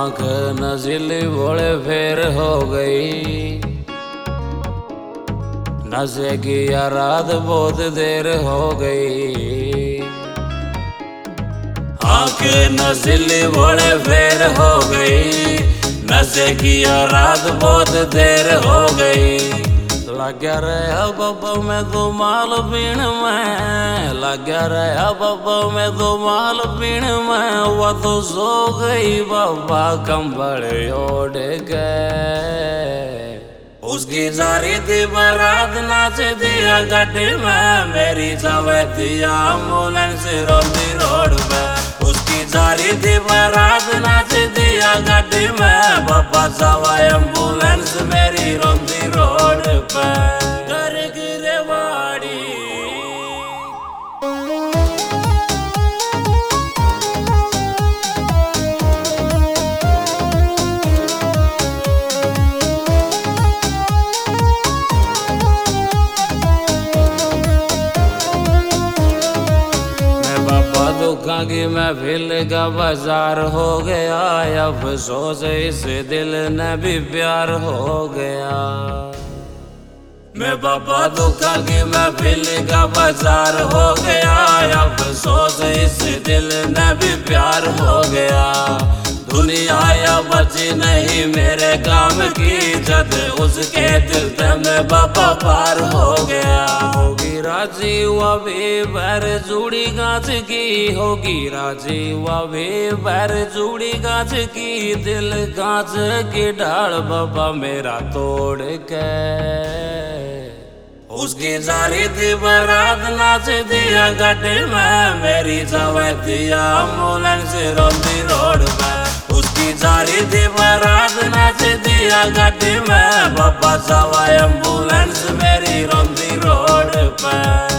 आंख नजीली बोले फेर हो गई, नशे की रात बहुत देर हो गई। आंख नजीली बोले फेर हो गई, नशे की रात बहुत देर हो गई। लग्या रहा बाबा मैं तो माल पीण में, लग्या रहा बाबा मैं तो माल पीण में। वह तो सो गई बाबा कंबल ओढ़ के, उसकी जारी थी बारात नाच दिया गड्ढे में। मेरी सवैतिया एम्बुलेंस रोती रोड पे, उसकी जारी थी बारात नाच दिया गड्ढे में। बाबा सवा एम्बुलेंस मेरी रोती रोड पे। घर गिरवाड़ी दुखा की महफिल का बाजार हो गया, अफसोस इस दिल ने भी प्यार हो गया। मैं बाबा दुखा की महफिल का बाजार हो गया, अफसोस इस दिल ने भी प्यार हो गया। दुनिया या बची नहीं मेरे काम की, जद उसके दिल पे मैं बाबा पार हो गया। होगी राजी हुआ भी बैर जुड़ी गाछ की, होगी राजी हुआ भी बैर जुड़ी गाछ की। दिल गाछ की ढाल बाबा मेरा तोड़ के, उसकी जारी थी बारात नाच दिया गड्ढे में। मेरी सवैतिया एम्बुलेंस रोती रोड पे, उसकी जारी थी बारात नाच दिया गड्ढे में। बाबा सवा एम्बुलेंस मेरी रोती रोड पे।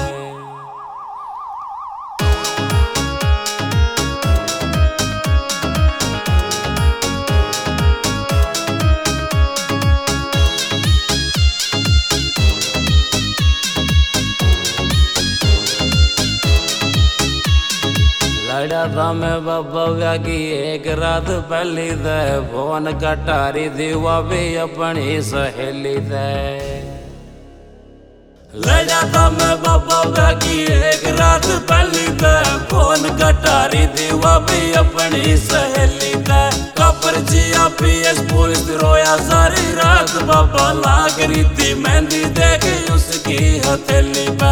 लड़ा था मैं बाबा की एक रात पहली दे, फोन कटारी थी वह भी अपनी सहेली दे। लड़ा था मैं बाबा की एक रात पहली दे, फोन कटारी थी वह भी अपनी सहेली दे। कपर जिया पीएस पुलिस रोया सारी रात, बाबा लाग रही थी मेहंदी देख उसकी हथेली पे।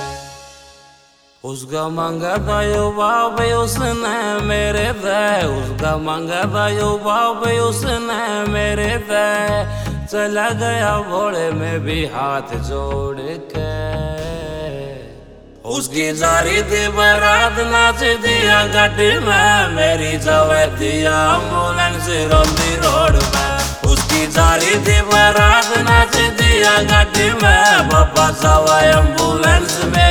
उसका मंगा था यो बाप उसने मेरे दे, उसका मंगा था यो बाप उसने मेरे दे। चला गया भोले में भी हाथ जोड़ के, उसकी जारी थी बारात नाच दिया गड्ढे में। मेरी सवैतिया एम्बुलेंस रोती रोड पे, उसकी जारी थी बारात नाच दिया गड्ढे में। बाबा सवा एम्बुलेंस में